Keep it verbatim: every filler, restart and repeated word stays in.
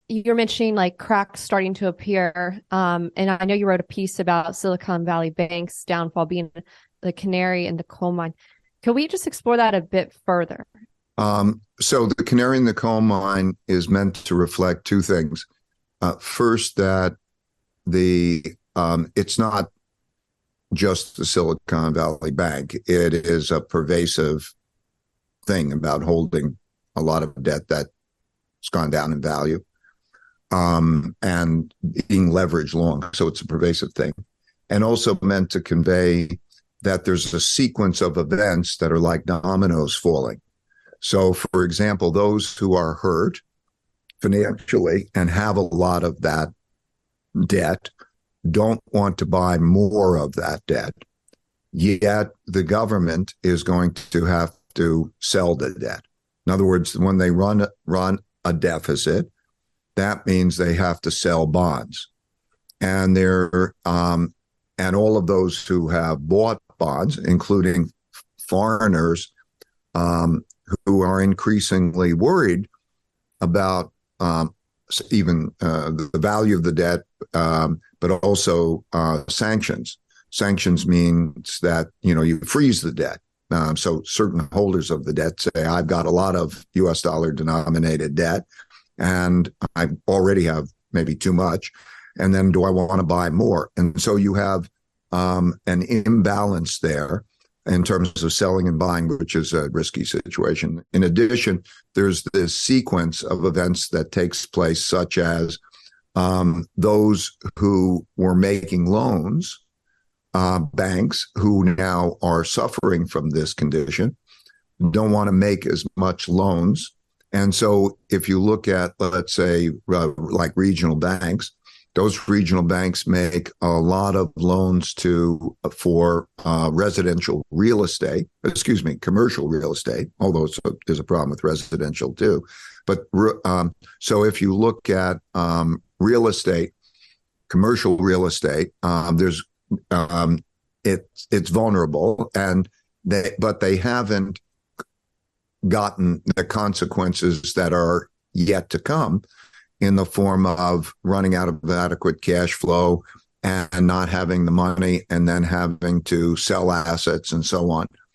you're mentioning like cracks starting to appear. Um, and I know you wrote a piece about Silicon Valley Bank's downfall being the canary in the coal mine. Can we just explore that a bit further? Um, so the canary in the coal mine is meant to reflect two things. Uh, first, that the um, it's not just the Silicon Valley Bank. It is a pervasive thing about holding a lot of debt that's gone down in value um, and being leveraged long. So it's a pervasive thing. And also meant to convey that there's a sequence of events that are like dominoes falling. So, for example, those who are hurt financially and have a lot of that debt don't want to buy more of that debt. Yet the government is going to have to sell the debt. In other words, when they run run a deficit, that means they have to sell bonds, and they're um, and all of those who have bought bonds, including foreigners, um, who are increasingly worried about um, even uh, the value of the debt, um, but also uh, sanctions. Sanctions means that, you know, you freeze the debt. Um, so certain holders of the debt say, I've got a lot of U S dollar denominated debt, and I already have maybe too much. And then do I want to buy more? And so you have um, an imbalance there in terms of selling and buying, which is a risky situation. In addition, there's this sequence of events that takes place, such as um, those who were making loans, uh, banks who now are suffering from this condition, don't want to make as much loans. And so if you look at, let's say, uh, like regional banks, those regional banks make a lot of loans to for uh, residential real estate, excuse me, commercial real estate, although there's a problem with residential too. But um, so if you look at um, real estate, commercial real estate, um, there's um, it, it's vulnerable, and they, but they haven't gotten the consequences that are yet to come, in the form of running out of adequate cash flow and not having the money, and then having to sell assets and so on.